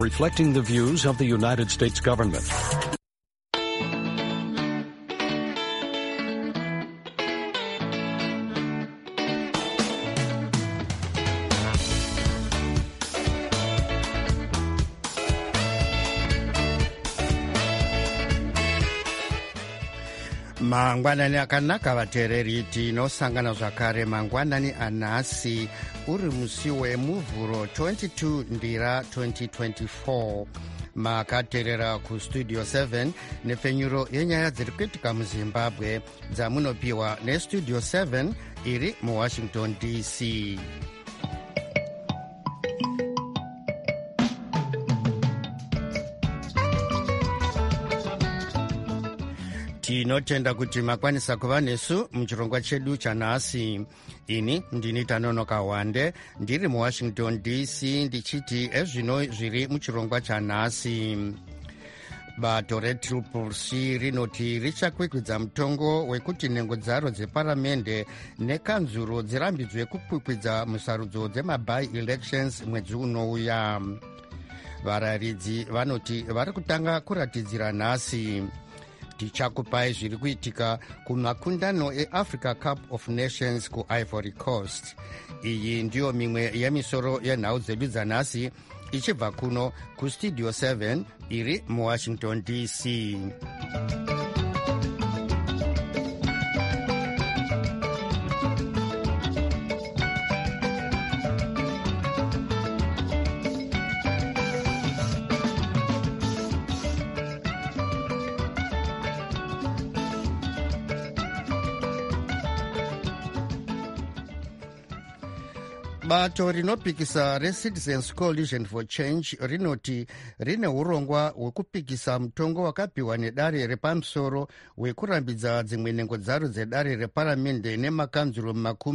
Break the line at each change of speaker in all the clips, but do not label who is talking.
reflecting the views of the United States government.
mangwanani akanaka vateereri tinosangana zvakare mangwanani anhasi uri musi wemuvhuro 22 ndira 2024 makateerera kustudio 7 nepfenyuro yenyaya dziri kuitika muzimbabwe dzamunopiwa nestudio 7 iri muwashington dc. tinotenda kuti makwanisa kuva nesu muchirongwa chedu chanhasi. ini ndini Tanonoka Wande ndiri muwashington dc ndichiti ezvino zviri muchirongwa chanhasi. bato reTCCC rinoti richakwikwidza mutongo wekuti nhengo dzaro dzeparamende nekanzuro dzirambidzwe kukwikwidza musarudzo dzemabi-elections mwedzi unouya. varayiridzi vanoti vari kutanga kuratidzira nhasi. tichakupai zviri kuitika kumakundano eAfrica Cup of Nations kuIvory Coast. iyi ndiyo mimwe yemisoro yenhau dzedu dzanhasi ichibva kuno kustudio 7 iri muwashington dc. bato rinopikisa reCitizens Coalition for Change rinoti rine urongwa hwekupikisa mutongo wakapiwa nedare repamusoro wekurambidza dzimwe nhengo dzaro dzedare reparamende nemakanzuro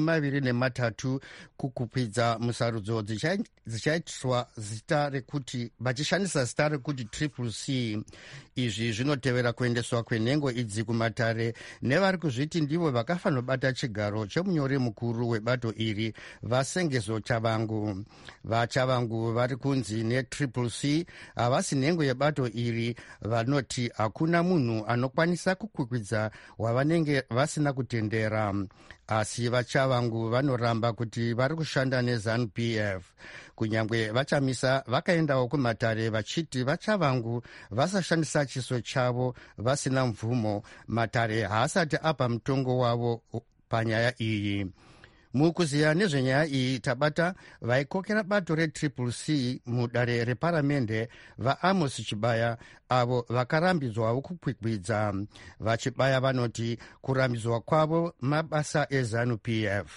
23 kukwidza musarudzo dzichaitiswa zita rekuti vachishandisa zita rekuti CCC. izvi zvinotevera kuendeswa kwenhengo idzi kumatare nevari kuzviti ndivo vakafanobata chigaro chemunyori mukuru webato iri vasengezo Chavangu. vachavangu vari kunzi neCCC havasi nhengo yebato iri vanoti hakuna munhu anokwanisa kukwikwidza wavanenge vasina kutendera. asi vachavangu vanoramba kuti vari kushanda neZANU-PF. kunyange vachamisa vakaendawo kumatare vachiti vachavangu vasashandisa chiso chavo vasina mvumo matare haasati apa mutongo wavo panyaya iyi. mukuziya nezvenyaya iyi tabata vaikokera bato reCCC mudare reparamende vaAmos Chibaya avo vakarambidzwawo kukwikwidza. vachibaya vanoti kurambidzwa kwavo mabasa eZANU-PF.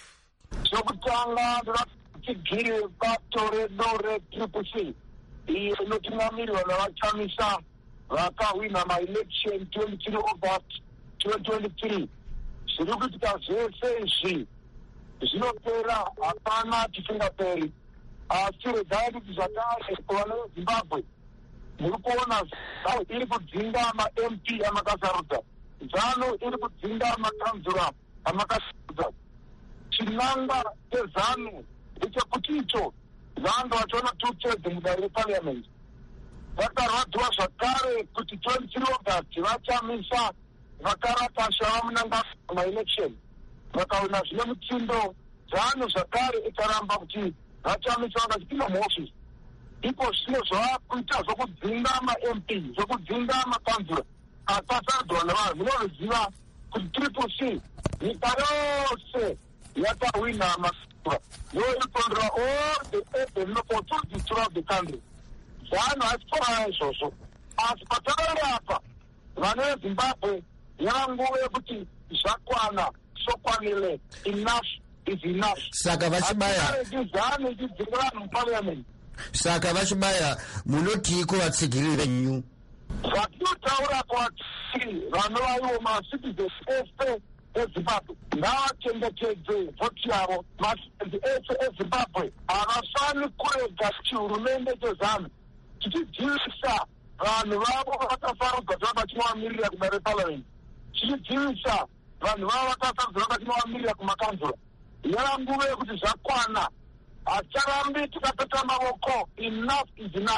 zvokutanga ndinotsigire bato redu reCCC iyo inotungamirwa navachamisa vakahwina maelection 23 August 2023. zviri kuitika zvese izvi zvinopera hapana tisingaperi. asi regai kuti zvakare kuvana veZimbabwe muri kuona ZANU iri kudzinga maMP amakasarudza, ZANU iri kudzinga makanzura amakasarudza. chinangwa cheZANU ndechekuti icho vanhu vachiona 2/3 mudare reparliament. vakarwadziwa zvakare kuti 23 August vachamisa vakarapasha vamunanga maelection vakawina zvine mutsindo. ZANU zvakare ikaramba kuti vachamisa vakachipinda muofisi. ipo zvino zvavakuita zvokudzinga maMP zvokudzinga makanzura akasarudwa navanhu. munoziva kuti CCC nyika yose yakahwina makanzura yoikondera all the urban local authorities throughout the country. ZANU haisipora izvozvo asi patakaenda apa vana veZimbabwe yava nguva yekuti zvakwana sokwanile. enough is enough.
saka vachibaya
ZANU ichidzinga vanhu muparliament.
saka vachibaya munoti kuvatsigirire nyu
zvatinotaura kwatiri vanovaiwo macitizens ese eZimbabwe ngavachengetedze vhoti yavo. macitizens ese eZimbabwe havafani kurega chihurumende cheZANU chichidzivisa vanhu vavo vakasarudzwa vachinovamirira kudare reparliament, chichidzivisa vanhu vavo vakasarudzwa vachinovamirira kumakanzura. yava nguva yekuti zvakwana. hacharambi tikapeta maoko. enough is enough.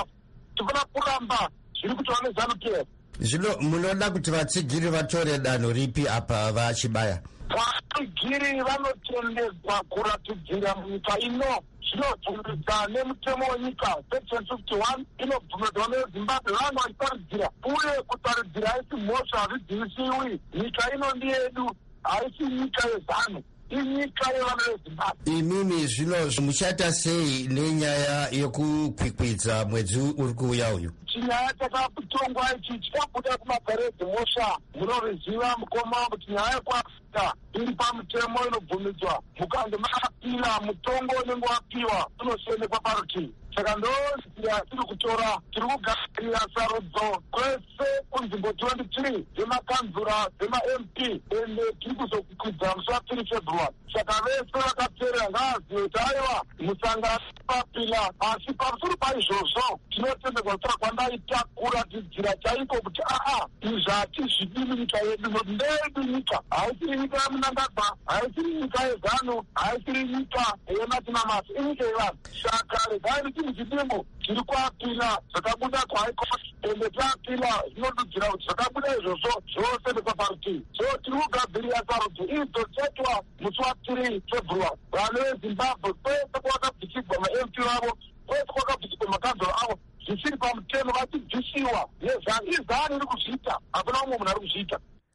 tifana kuramba zviri kutaura neZANU-PF.
Zvino munoda kuti vatsigiri vatore danho ripi apa vachibaya?
Vatsigiri vanotendedzwa kuratidzira munyika ino zvinobvumidzwa nemutemo wenyika section 51 inobvumidzwa neZimbabwe. Vanhu vachitaridzira uye kutaridzira haisi mhosva, hazvidzivisiwi. Nyika ino ndiyedu, haisi nyika yeZANU, inyika yevana veZimbabwe.
Imimi zvino muchaita sei nenyaya yekukwikwidza mwedzi uri kuuya uyu?
Chinyaya chakatongwa ichi chikabuda kumagare edzimhosva. Munoriziva mukoma kuti nyaya yekuafrika iri pamutemo inobvumidzwa. Mukange maapira mutongo unenge wapiwa unosionekwa parutivi. Saka ndoziya tiri kutora, tiri kugadzirira sarudzo kwese kunzvimbo 23 dzemakanzura dzema-MP ende tiri kuzokwidza musi wa3 February. Saka vese vakateerera ngavazive kuti aiwa musangano papila. Asi pamusoro paizvozvo tinotendedzwa kutora kwandaita kuratidzira chaiko kuti izvi hatizvidi munyika yedu, nokuti ndeyedu nyika. Haisiri nyika yemunangagwa, haisiri nyika yeZANU, haisiri nyika yematinamasi, inyika yevanhu. Saka regai muchidimbo tiri kuapila zvakabuda kuHigh Court ende taapila zvinodudzira kuti zvakabuda izvozvo zvose nekwaparutivi. So tiri kugadzirira sarudzo izotsvetwa musi wa3 February. Vanhu veZimbabwe kwese kwakabvisigwa ma-MP vavo, kwese kwakabvisigwa makanzuro avo, zvisiri pamutemo vachibvisiwa neZANU. iZANU iri kuzviita, hapana umwe munhu ari kuzviita.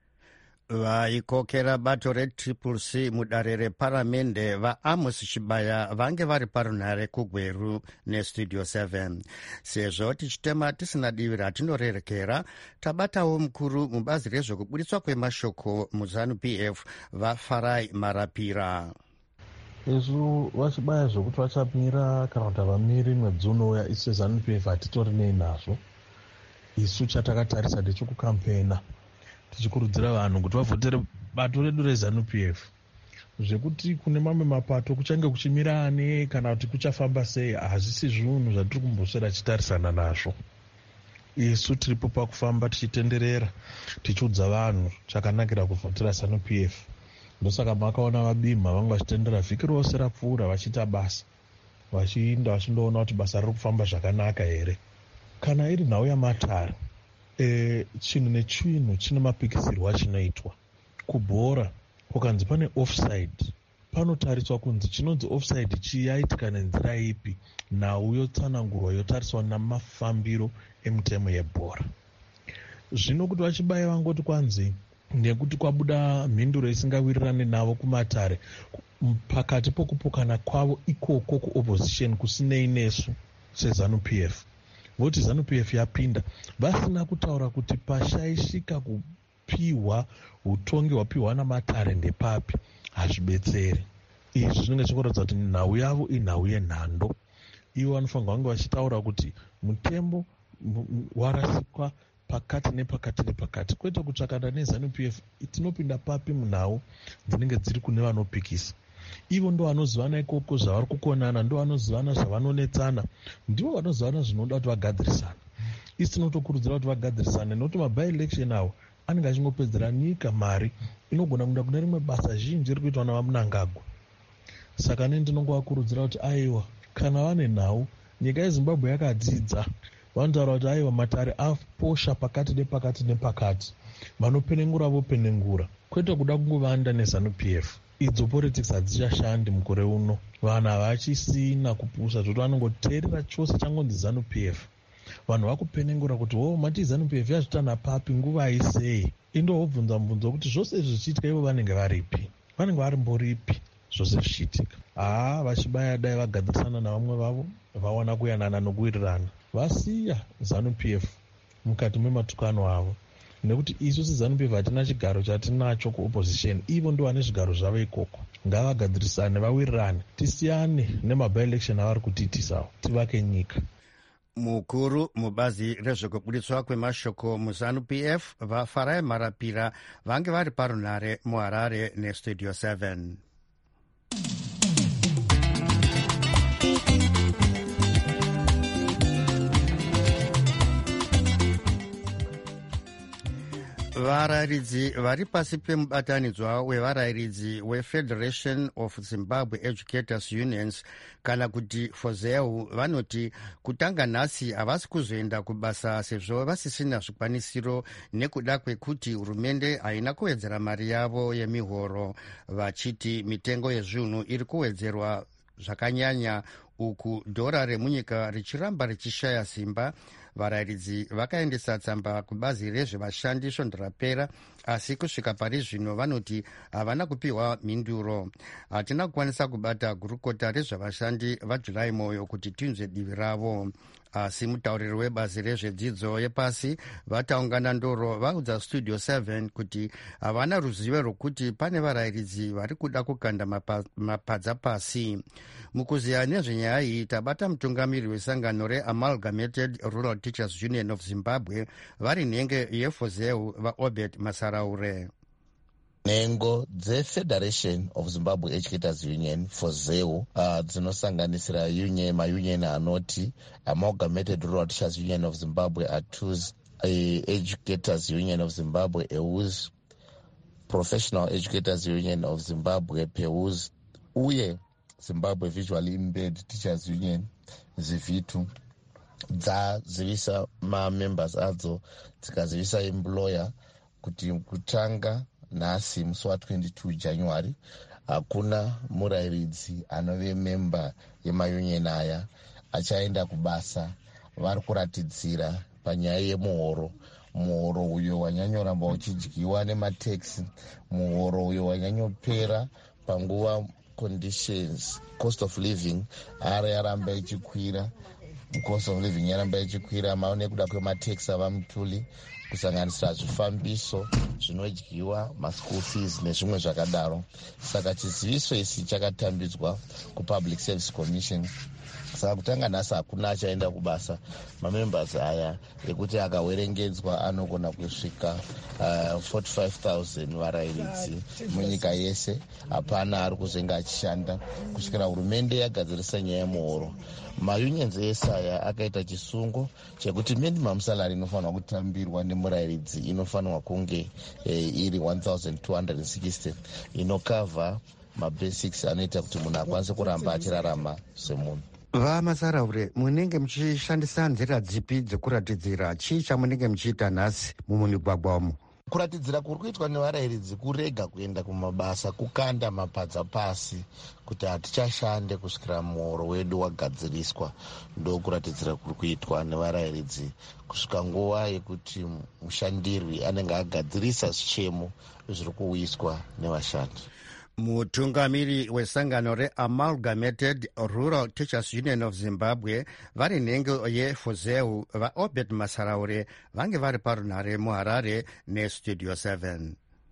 Vaikokera bato reTCC mudare reparamende vaAmos Chibaya vange vari parunhare kuGweru neStudio 7. Sezvo tichitema tisina divi ratinorerekera, tabatawo mukuru mubazi rezvokubuditswa kwemashoko muZANU-PF vaFarai Marapira.
Izvo vachibaya zvokuti vachamira kana kuti havamiri mwedzi unouya, isu ZANU-PF hatitori nei nazvo. Isu chatakatarisa ndechekukampena tichikurudzira vanhu kuti vavhotere bato redu reZANU-PF. Zvekuti kune mamwe mapato kuchange kuchimira ane kana kuti kuchafamba sei, hazvisi zvinhu zvatiri kumboswera tichitarisana nazvo. Isu tiripo pakufamba tichitenderera tichiudza vanhu chakanakira kuvhotera ZANU-PF. Ndosaka makaona vabima vange vachitendera vhiki rose rapfuura vachiita basa, vachiinda vachindoona kuti basa riri kufamba zvakanaka here. Kana iri nhau yamatare, chinhu nechinhu chine mapikisirwo achinoitwa. Kubhora kukanzi pane offside, panotariswa kunzi chinonzi offside chiyaitika nenzira ipi, nhau yotsanangurwa yotariswa namafambiro emitemo yebhora. Zvino kuti vachibaya vangoti kwanzi nekuti kwabuda mhinduro isingawirirane navo kumatare, pakati pokupokana kwavo ikoko kuopposition kusinei nesu seZANU-PF. Voti ZANU-PF yapinda vasina kutaura kuti pashaishika kupiwa utongi hwapiwa namatare ndepapi, hazvibetseri. Izvi zvinenge zvikuratidza kuti nhau yavo inhau yenhando. Ivo vanofanirwa vange vachitaura kuti mutembo warasikwa pakati nepakati nepakati, kwete kutsvakana neZANU-PF tinopinda papi munhau dzinenge dziri kune vanopikisa. Ivo ndo vanozivana ikoko zvavari kukonana, ndo vanozivana zvavanonetsana, ndivo vanozivana zvinoda kuti vagadzirisana. Isi tinotokurudzira kuti vagadzirisane, nokuti maby-election avo anenge achingopedzera nyika mari inogona kuenda kune rimwe basa zhinji riri kuitwa navamunangagwa. Saka neni ndinongovakurudzira kuti aiwa, kana vane nhau, nyika yeZimbabwe yakadzidza, vanotaura kuti aiwa matare aposha pakati nepakati nepakati, vanopenengura vopenengura, kwete kuda kungovanda neZANU-PF. Idzo politics hadzichashandi mukore uno, vanhu havachisina kupusa, zvoti vanongoteerera chose changonzi ZANU-PF. Vanhu vakupenengura kuti mati ZANU-PF yazvitana papi, nguva aisei. Indovobvunza mubvunzo kuti zvose izvi zvichiitika ivo vanenge varipi, vanenge vari mboripi zvose zvichiitika. Vachibaya dai vagadzirisana navamwe vavo, vawana kuyanana nokuwirirana, vasiya ZANU-PF mukati mematukano avo. Nekuti isu seZANU-PF hatina chigaro chatinacho kuopposition, ivo ndo vane zvigaro zvavo ikoko. Ngavagadzirisane, vawirirane, tisiyane nemaby-election avari kutiitisawo, tivake nyika.
Mukuru mubazi rezvokubuditswa kwemashoko muZANU-PF vaFarai Marapira vange vari parunhare muHarare neStudio 7. Varayiridzi vari pasi pemubatanidzwa wevarayiridzi weFederation of Zimbabwe Educators Unions kana kuti FOZEU vanoti kutanga nhasi havasi kuzoenda kubasa sezvo vasisina zvikwanisiro nekuda kwekuti hurumende haina kuwedzera mari yavo yemihoro, vachiti mitengo yezvinhu iri kuwedzerwa zvakanyanya uku dhora remunyika richiramba richishaya simba. Varayiridzi vakaendesa tsamba kubazi rezvevashandi svondo rapera, asi kusvika pari zvino vanoti havana kupiwa mhinduro. Hatina kukwanisa kubata gurukota rezvevashandi vaJulai Moyo kuti tinzwe divi ravo, asi mutauriri webazi rezvedzidzo yepasi vataungana ndoro vaudza Studio 7 kuti havana ruzivo rwokuti pane varayiridzi vari kuda kukanda mapadza pasi. Mukuziya nezvenyaya iyi tabata mutungamiri wesangano reAmalgamated Rural Teachers Union of Zimbabwe vari nhengo yeFOZEU vaObert Masaraure.
Nhengo dzeFederation of Zimbabwe Educators Union FOZEU dzinosanganisira maunion anoti Amalgamated Rural Teachers Union of Zimbabwe ATUZ, Educators Union of Zimbabwe EUZ, Professional Educators Union of Zimbabwe PEUZ uye Zimbabwe Visually Impaired Teachers Union ZIVITU dzazivisa mamembers adzo dzikazivisa employer kuti kutanga nhasi musi wa22 January hakuna murayiridzi anove memba yemayunion aya achaenda kubasa. Vari kuratidzira panyaya yemuhoro, muhoro uyo wanyanyoramba uchidyiwa nemataxi, muhoro uyo wanyanyopera panguva conditions, cost of living yaramba ichikwira, cost of living yaramba ichikwira nekuda kwemataxi ava mutuli, kusanganisira zvifambiso zvinodyiwa, maschool fees nezvimwe zvakadaro. Saka chiziviso isi chakatambidzwa kuPublic Service Commission. Saka kutanga nhasi hakuna achaenda kubasa. Mamembers aya ekuti akawerengedzwa anogona kusvika 45,000 varayiridzi munyika yese. Hapana ari kuzenga achishanda kusvikira hurumende yagadzirisa nyaya yemuhoro. Maunions ese aya akaita chisungo chekuti minimum salary inofanirwa kutambirwa nemurayiridzi inofanirwa kunge iri 1,260 inokavha mabasics anoita kuti munhu akwanise kuramba achirarama semunhu.
VaMasaraure, munenge muchishandisa nzira dzipi dzekuratidzira? Chii chamunenge muchiita nhasi mumigwagwa umu?
Kuratidzira kuri kuitwa nevarayiridzi kurega kuenda kumabasa, kukanda mapadza pasi kuti hatichashande kusvikira muhoro wedu wagadziriswa. Ndo kuratidzira kuri kuitwa nevarayiridzi kusvika nguva yekuti mushandirwi anenge agadzirisa zvichemo zviri kuuyiswa nevashandi.
Mutungamiri wesangano reAmalgamated Rural Teachers Union of Zimbabwe vari nhengo yeFOZEU vaObert Masaraure vange vari parunhare muHarare neStudio 7.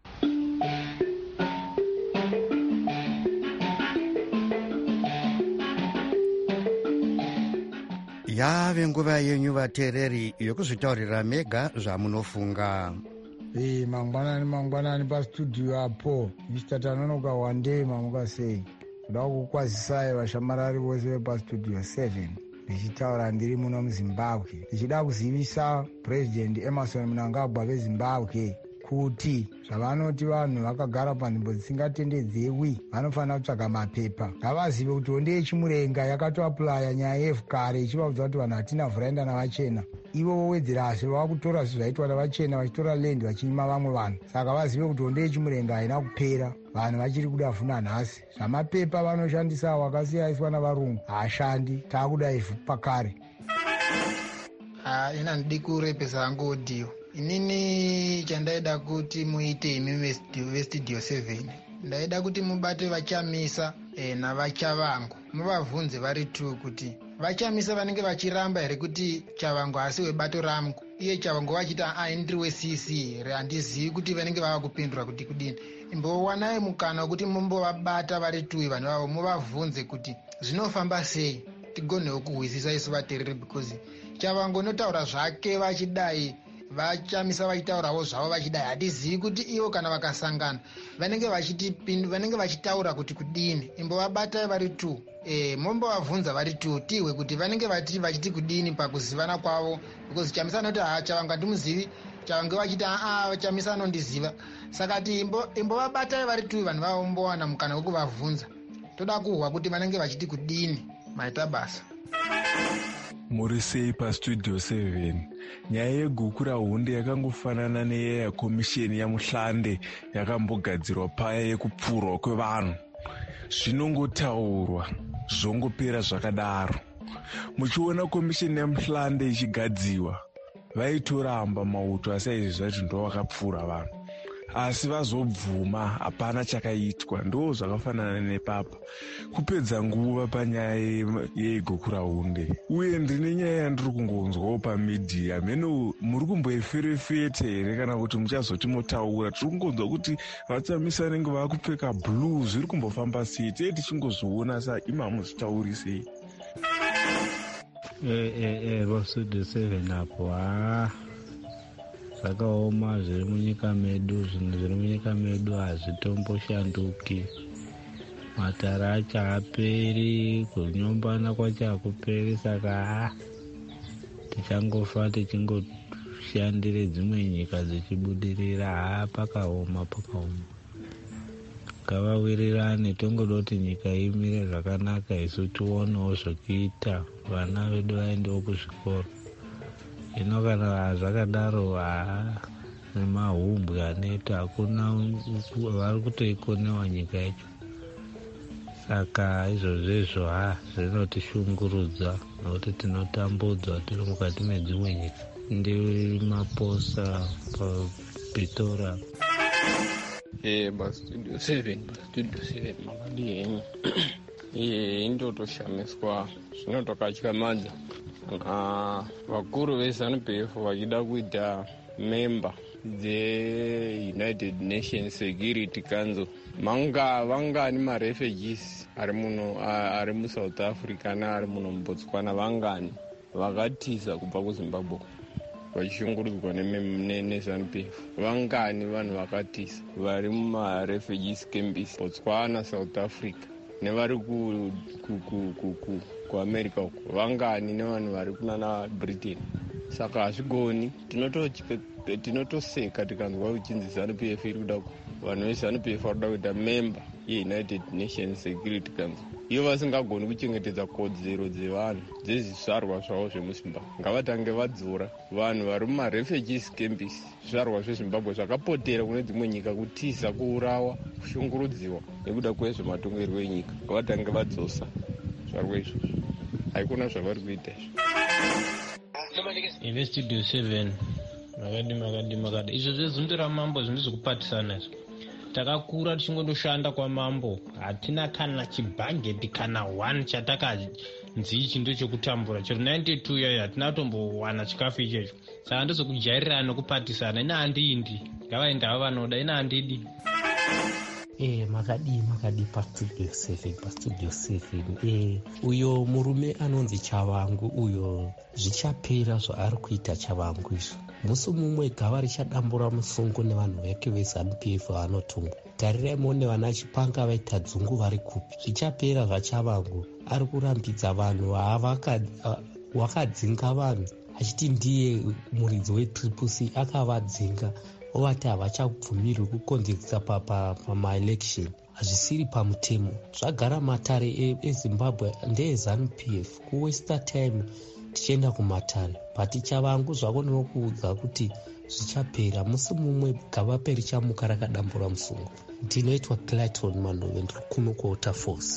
Yave nguva yenyu vateereri yokuzvitaurira mega zvamunofunga.
Mangwanani pastudio apo Mr. Tanonoka Wande mamuka sei kuda kukwazisai vashamarari vose vepastudio 7 ndichitaura ndiri muno muZimbabwe ndichida kuzivisa President Emmerson Mnangagwa veZimbabwe kuti zvavanoti vanhu vakagara panzvimbo dzisingatendedzewi vanofanira kutsvaga mapepa. Ngavazive kuti Honde yechimurenga yakatoapulaya nyaya yevhukare ichivaudza kuti vanhu hatina vhuraenda navachena. Ivo vowedzerasi vakutora zvaitwa navachena vachitora lendi vachinyima vamwe vanhu. Saka vazive kuti Honde yechimurenga haina kupera, vanhu vachiri kuda vhuna nhasi. Zvamapepa vanoshandisa wakasiyaiswa navarungu haashandi, taakuda ivhu pakare.
Ina ndidi kurepesa hangu audio. Inini chandaida kuti muite imi veStudio 7 ndaida kuti mubate vachamisa navachavangu muvavhunze vari tu kuti vachamisa vanenge vachiramba here kuti chavangu asi webato rangu, iye chavangu vachiti ndiri weCC here, handizivi kuti vanenge vava kupindura kuti kudini. Imbowanai mukana wekuti mumbovabata vari tu vanhu vavo muvavhunze kuti zvinofamba sei, tigonewo kuhwisisa isu vateereri, because chavangu notaura zvake vachidai, vachamisa vachitaurawo zvavo vachidai, hatizivi kuti ivo kana vakasangana vanenge vachitaura kuti kudini. Imbovabatai vari tu mombovabvunza vari tu tihwe kuti vanenge vachiti kudini pakuzivana kwavo, because chamisa noti chavangu handimuzivi, change vachiti vachamisa anondiziva. Saka imbovabatai vari tu vanhu vavombowana mukana wekuvabvunza. Toda kuhwa kuti vanenge vachiti kudini maita basa.
Muri sei pastudio 7? Nyaya yeguku rahunde yakangofanana neyeya komisheni yamuhlande yakambogadzirwa paya yekupfurwa kwevanhu. Zvinongotaurwa zvongopera zvakadaro. Muchiona komisheni yamuhlande ichigadziwa, vaitoramba mauto asaizvi zvacho ndo vakapfura vanhu. Asi vazobvuma hapana chakaitwa. Ndo zvakafanana nepapa kupedza nguva panyaya yeguku rahunde. Uye ndine nyaya yandiri kungonzwawo pamidhiya. Meno muri kumboiferefete here kana kuti muchazoti motaura? Tiri kungonzwa kuti vatsamisa nenge vakupfeka blue zviri kumbofamba sei? Tei tichingozviona sa imamu zvitaurisei.
Studio 7 apo zvakaoma zviri munyika medu. Zvinhu zviri munyika medu hazvitomboshanduki. Matara acho haaperi, kunyombana kwacho hakuperi. Saka tichangofa tichingoshandire dzimwe nyika dzichibudirira. Pakaoma. Ngavawirirane, tongoda kuti nyika imire zvakanaka, isu tionewo zvekuita, vana vedu vaendewo kuzvikoro. Ino kana zvakadaro nemahumbwe aneta hakuna vari kutoikonewa nyika yacho. Saka izvozvezvo zvinotishungurudza nokuti tinotambudzwa tiri mukati medzimwe nyika. Ndi Maposa paPitora.
Studio 7 makadi henyu. Indotoshamiswa zvinotokatyamadza. Vakuru veZANU-PF vachida kuita member the-United Nations Security Council. Vangani ma-refugees ari muSouth Africa neari muno muBotswana vangani vakatiza kubva kuZimbabwe vachishungurudzwa neZANU-PF. Vangani vanhu vakatiza vari muma-refugees camps Botswana, South Africa nevari kuAmerica uko. Vangani nevanhu vari kunana Britain. Saka hazvigoni, tinotoseka tikanzwa uchinzi ZANU-PF iri kuda vanhu veZANU-PF vari kuda kuita member yeUnited Nations Security Council. Iyo vasingagoni kuchengetedza kodzero dzevanhu dzezvizvarwa zvavo zvemuZimbabwe. Ngavatange vadzora vanhu vari muma-refugees camps, zvizvarwa zveZimbabwe zvakapotera kune dzimwe nyika kutiza, kuurawa, kushungurudziwa nekuda kwezvematongerwo enyika. Ngavatange vadzosa zvarwa izvozvo. Haikuna zvavari kuita
izvo. Studio 7 makadi izvo zvezundu ramambo zvinhu zvekupatisana izvo. Takakura tichingondoshanda kwamambo, hatina kana chibhangeti kana 1 chatakanzi ichi ndo chekutambura. Chero 92 yayo hatina tombowana chikafu ichecho. Saka ndozokujairirana nokupatisana. Ina handindi, ngavaenda havo vanoda, ina handidi.
Makadi paStudio 7. Uyo murume anonzi Chavangu uyo zvichapera zvaari kuita Chavangu izvo. Musi mumwe gava richadambura musungu nevanhu vake veZANU-PF vanotungwa. Tarirai nevana Chipanga vaita dzungu vari kupi. Zvichapera zvaChavangu. Ari kurambidza vanhu wakadzinga vanhu achiti ndiye muridzi weTriple-C, akavadzinga ovati havachabvumirwi kukonzekisa pama-election. Hazvisiri pamutemo. Zvagara matare eZimbabwe ndeeZANU-PF. Kuwesta time tichienda kumatare. But Chavangu zvako ndinokuudza kuti zvichapera. Musi mumwe gava peri chamuka rakadambura musungu. Ndinoitwa Clayton Mandove, ndiri kuno kuWaterforce.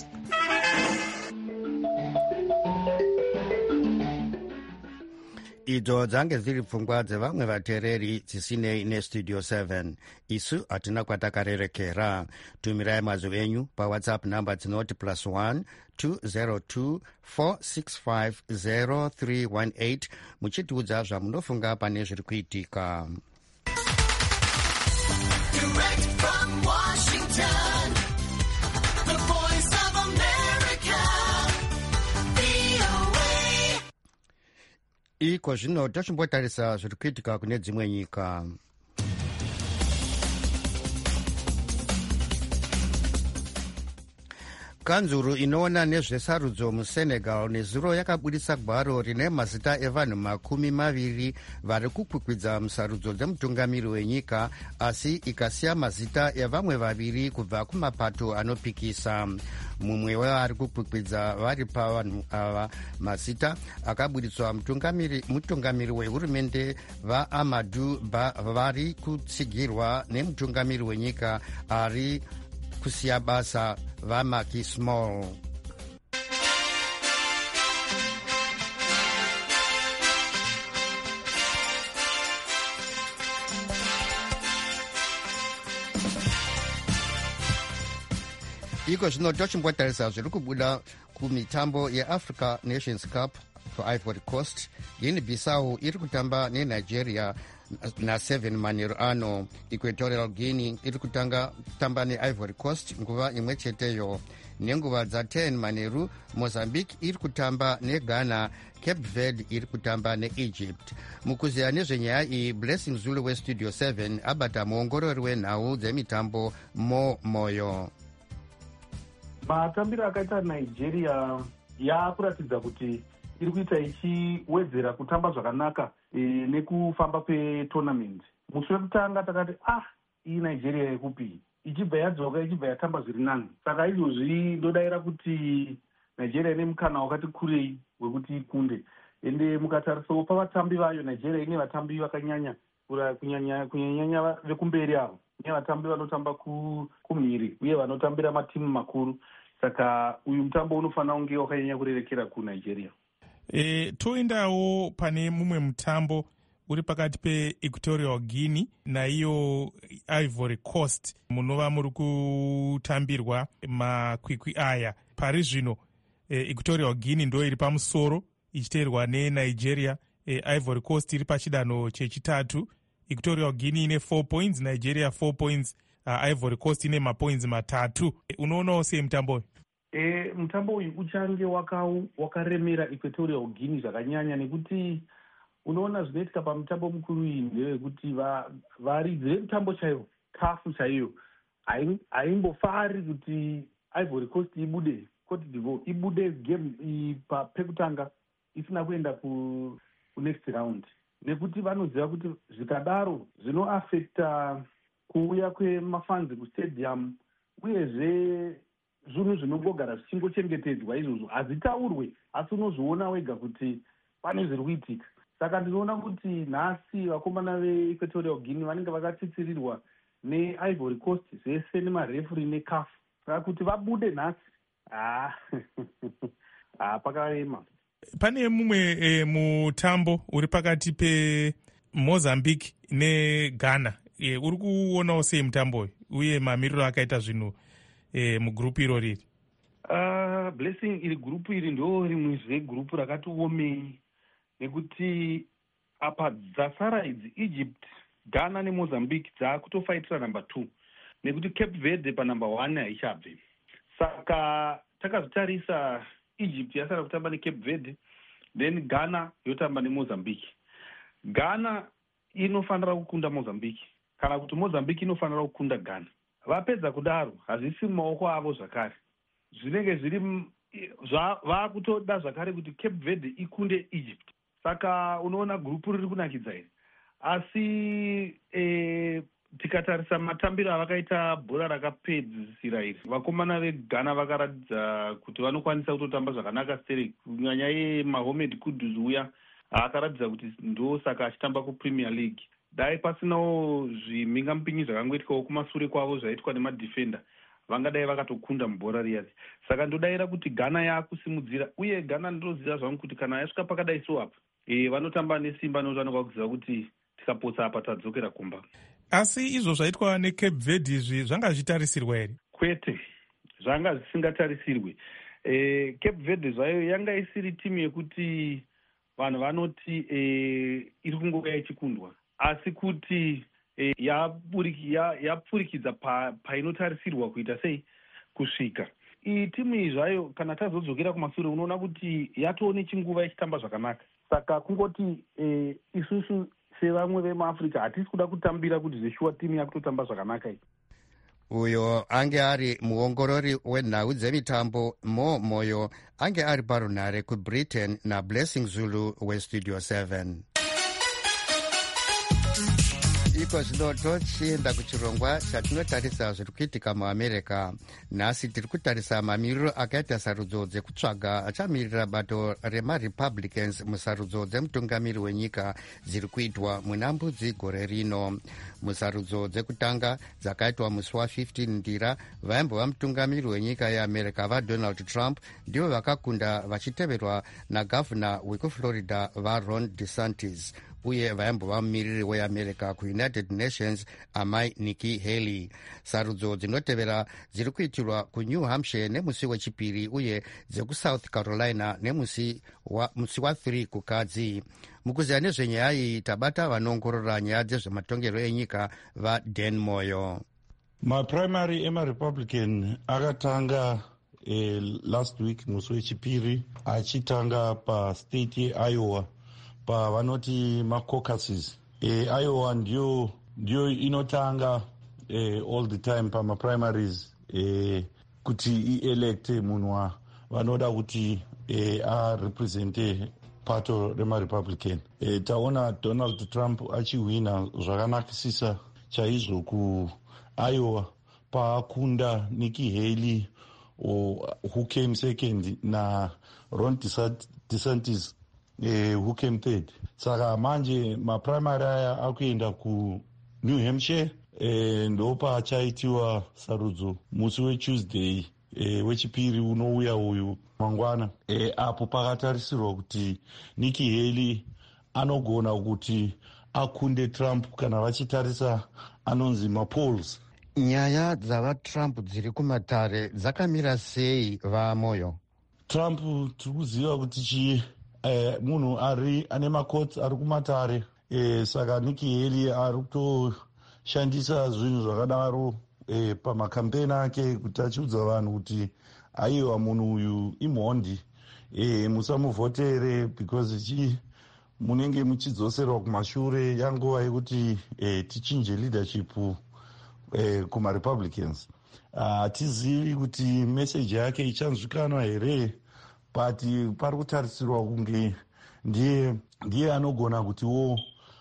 Idzo dzange dziri pfungwa dzevamwe vateereri dzisinei neStudio 7. Isu hatina kwatakarerekera. Tumirai mazwi enyu paWhatsApp namba dzinoti +1 202 465 0318 muchitiudza zvamunofunga pane zviri kuitika. Direct from Washington, the voice of America, VOA. Iko zvino tochimbotarisa zviri kuitika kune dzimwe nyika. kanzuru inoona nezvesarudzo musenegal nezuro yakabudisa gwaro rine mazita evanhu 20 vari kukwikwidza musarudzo dzemutungamiri wenyika, asi ikasiya mazita evamwe 2 kubva kumapato anopikisa. Mumwe wevari kukwikwidza vari pavanhu ava mazita akabudiswa mutungamiri wehurumende vaAmadou Ba vari kutsigirwa nemutungamiri wenyika ari kusiya basa vaMacky Sall. Iko zvino tochimbotarisa zviri kubuda kumitambo yeAfrica Nations Cup kuIvory Coast. Guinea Bissau iri kutamba neNigeria na7 manheru ano. Equatorial Guinea iri kutamba neIvory Coast nguva imwe cheteyo. Nenguva dza10 manheru Mozambique iri kutamba neGhana, Cape Verde iri kutamba neEgypt. Mukuziya nezvenyaya iyi, Blessing Zulu weStudio 7 abata muongorori wenhau dzemitambo Moyo.
Matambiro akaita Nigeria yakuratidza kuti iri kuita ichiwedzera kutamba zvakanaka nekufamba kwetournament. Musi wekutanga takati iyi Nigeria yekupi, ichibva yadzoka ichibva yatamba zviri nani. Saka izvozvi ndodayira kuti Nigeria ine mukana wakati kurei wekuti ikunde. Ende mukatarisawo pavatambi vayo, Nigeria ine vatambi vakanyanya kunyanya vekumberi avo, ine vatambi vanotamba kumhiri uye vanotambira matimu makuru. Saka uyu mutambo unofanira kunge wakanyanya kurerekera kuNigeria.
Toendawo pane mumwe mutambo uri pakati peEquatorial Guinea naiyo Ivory Coast, munova muri kutambirwa makwikwi aya. Pari zvino Equatorial Guinea ndo iri pamusoro ichiteerwa neNigeria. Ivory Coast iri pachidanho chechitatu. Equatorial Guinea ine 4 points, Nigeria 4 points, Ivory Coast ine mapoints 3. Unoonawo sei mutambo uyu?
Mutambo uyu uchange wakaremera Equatorial Guinea zvakanyanya, nekuti unoona zvinoitika pamutambo mukuru iyi ndevekuti varidzi vemutambo chaivo, kafu chaiyo, haimbofari kuti Ivory Coast ibude, Cote d'Ivoire ibude game pekutanga isina kuenda kunext round, nekuti vanoziva kuti zvikadaro zvinoafekta kuuya kwemafanzi kustadium, uyezve zvinhu zvinongogara zvichingochengetedzwa izvozvo hazvitaurwe, asi unozviona wega kuti pane zviri kuitika. Saka ndinoona kuti nhasi vakomana veEquatorial Guinea vanenge vakatsitsirirwa neIvory Coast zvese nemarefuri neCAF. Saka kuti vabude nhasi pakarema.
Pane mumwe mutambo uri pakati peMozambique neGhana. Uri kuonawo sei mutambo uyu uye mamiriro akaita zvinhu mugurupu iro riri?
Blessing, iri gurupu iri ndo rimwe zvegurupu rakati omei, nekuti apa dzasara idzi Egypt, Ghana neMozambique dzakutofaitira number 2, nekuti Cape Verde panumber 1 haichabve. Saka takazotarisa Egypt yasara kutamba neCape Verde, then Ghana yotamba neMozambique. Ghana inofanira kukunda Mozambique, kana kuti Mozambique inofanira kukunda Ghana. Vapedza kudaro hazvisi mumaoko avo zvakare, zvinenge zviri vakutoda zvakare kuti Cape Verde ikunde Egypt. Saka unoona gurupu riri kunakidza iri. Asi tikatarisa matambiro avakaita bhora rakapedzisira iri, vakomana veGhana vakaratidza kuti vanokwanisa kutotamba zvakanaka stere, kunyanya yeMahomed Kudus uya akaratidza kuti ndo saka achitamba kuPremier League. Dai pasinawo zvimhingamupinyi zvakangoitikawo kumashure kwavo zvaitwa nemadhifenda, vangadai vakatokunda mubhora riyasi. Saka ndodayira kuti Ghana yakusimudzira, uye Ghana ndinoziva zvangu kuti kana yasvika pakadai so apa vanotamba nesimba, nozvanoka kuziva kuti tikapotsa apa tadzokera kumba.
Asi izvo zvaitwa neCape Verde izvi zvanga zvitarisirwa here?
Kwete, zvanga zvisingatarisirwe. Cape Verde zvayo yanga isiri timu yekuti vanhu vanoti iri kungouya ichikundwa, asi kuti yapfurikidza painotarisirwa kuita sei kusvika. Iyi timu iyi zvayo kana tazodzokera kumashure unoona kuti yatoone chinguva ichitamba zvakanaka. Saka kungoti isusu sevamwe vemuAfrica hatisi kuda kutambira kuti zveshuwa timu yakutotamba zvakanaka iyi.
uyo ange ari muongorori wenhau dzemitambo. Mo Moyo ange ari parunhare kubritain naBlessing Zulu westudio 7. Iko zvino tochienda kuchirongwa chatinotarisa zviri kuitika muamerica. Nhasi tiri kutarisa mamiriro akaita sarudzo dzekutsvaga achamirira bato remarepublicans musarudzo dzemutungamiri wenyika dziri kuitwa muna Mbudzi gore rino. Musarudzo dzekutanga dzakaitwa musi wa15 Ndira, vaimbova mutungamiri wenyika yeamerica vaDonald Trump ndivo vakakunda vachiteverwa nagavhuna wekuflorida vaRon DeSantis, uye vaimbova mumiriri weamerica kuunited nations amai Nikki Haley. Sarudzo dzinotevera dziri kuitirwa kuNew Hampshire nemusi wechipiri, uye dzekusouth Carolina nemusi wa3 kukadzi. Mukuziya nezvenyaya iyi tabata vanoongorora nyaya dzezvematongero enyika vaDan Moyo.
Maprimary emarepublican akatanga last week musi wechipiri, achitanga pastate yeIowa pavanoti macaucuses. Iowa ndiyo inotanga all the time pamaprimaries kuti ielecte munhu vanoda kuti arepresente pato remarepublican. Taona Donald Trump achihwina zvakanakisisa chaizvo kuIowa paakunda Nikki Haley who came second naRon DeSantis who came third. Saka manje maprimary aya akuenda kuNew Hampshire, ndopa achaitiwa sarudzo musi weTuesday wechipiri unouya uyu mangwana, apo pakatarisirwa kuti Nikki Haley anogona kuti akunde Trump kana vachitarisa anonzi mapolls.
Nyaya dzavaTrump dziri kumatare dzakamira sei vaMoyo?
Trump tiri kuziva kuti munhu ane makotsi ari kumatare, saka Nikki Haley ari kutoshandisa zvinhu zvakadaro pamakampeni ake kuti achiudza vanhu kuti aiwa munhu uyu imhondi, musamuvhotere because munenge muchidzoserwa kumashure yanguva yekuti tichinje leadership kumarepublicans. Hatizivi kuti meseji yake ichanzwikanwa here, but pari kutarisirwa kunge ndiye anogona kutiwo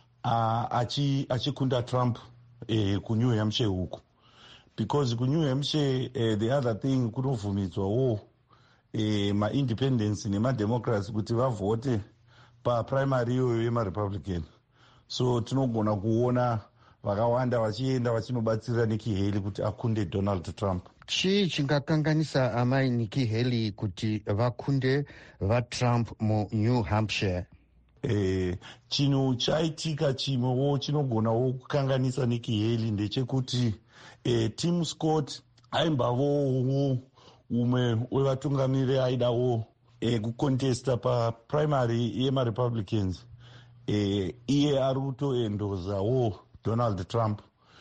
achikunda Trump kuNew Hampshire uku, because kuNew Hampshire the other thing kunobvumidzwawo maindependence nemademocrats kuti vavhote paprimary iyoyo yemarepublican. So tinogona kuona vakawanda vachienda vachinobatsira Nikki Haley kuti akunde Donald Trump.
Chii chingakanganisa amai Nikki Haley kuti vakunde vaTrump muNew Hampshire?
Chinhu chaitika chimwewo chinogonawo kukanganisa Nikki Haley ndechekuti Tim Scott aimbavowo umwe wevatungamiri aidawo kucontesta paprimary yemarepublicans. Iye ari kutoendozawo Donald Trump.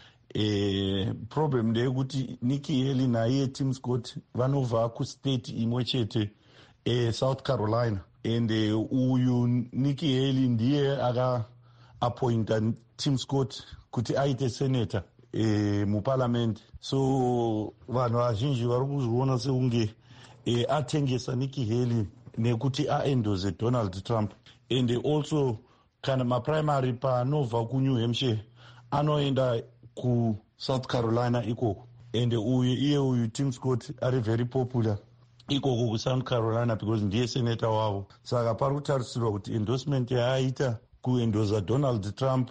Problem ndeyekuti Nikki Haley naiye Tim Scott vanobva kustate imwe chete South Carolina, and uyu Nikki Haley ndiye akaappointa Tim Scott kuti aite senator muparliament. So vanhu vazhinji vari kuzviona sekunge atengesa Nikki Haley nekuti aendose Donald Trump. And also kana maprimary paanobva kuNew Hampshire anoenda kuSouth Carolina ikoko, and iye uyu Tim Scott ari very popular ikoko kuSouth Carolina because ndiye senator wavo. Saka pari kutarisirwa kuti endorsement yaaita kuendoza Donald Trump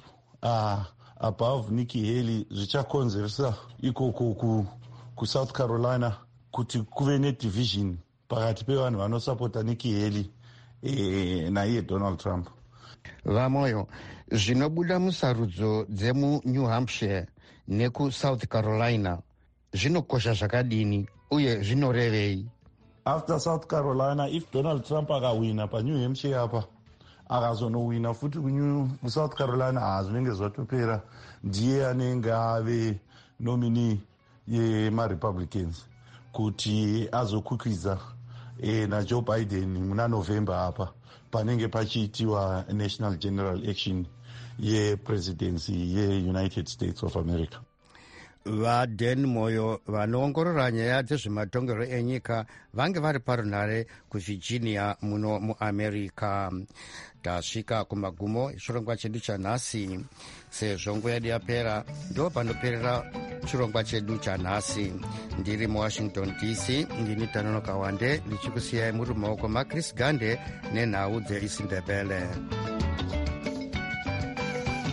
above Nikki Haley zvichakonzeresa ikoko kuSouth Carolina kuti kuve nedivision pakati pevanhu vanosapota Nikki Haley naiye Donald Trump.
Vamoyo, zvinobuda musarudzo dzemuNew Hampshire nekuSouth Carolina zvinokosha zvakadini uye zvinorevei?
After South Carolina, if Donald Trump akawina paNew Hampshire apa akazonowina futi kuSouth Carolina, zvinenge zvatopera. Ndiye anenge ave nominee yemarepublicans kuti azokwikwidza naJoe Biden muna November apa panenge pachiitiwa national general election yepresidency yeUnited States of America.
vaden moyo vanoongorora nyaya dzezvematongero enyika vange vari parunhare kuvirginia muno muamerica. Tasvika kumagumo echirongwa chedu chanhasi. Sezvo nguva yedu yapera, ndo panoperera chirongwa chedu chanhasi. Ndiri muwashington DC, ndini Tanonoka Wande, ndichikusiyai muri mumaoko maChris Gande nenhau dzeIsindebele.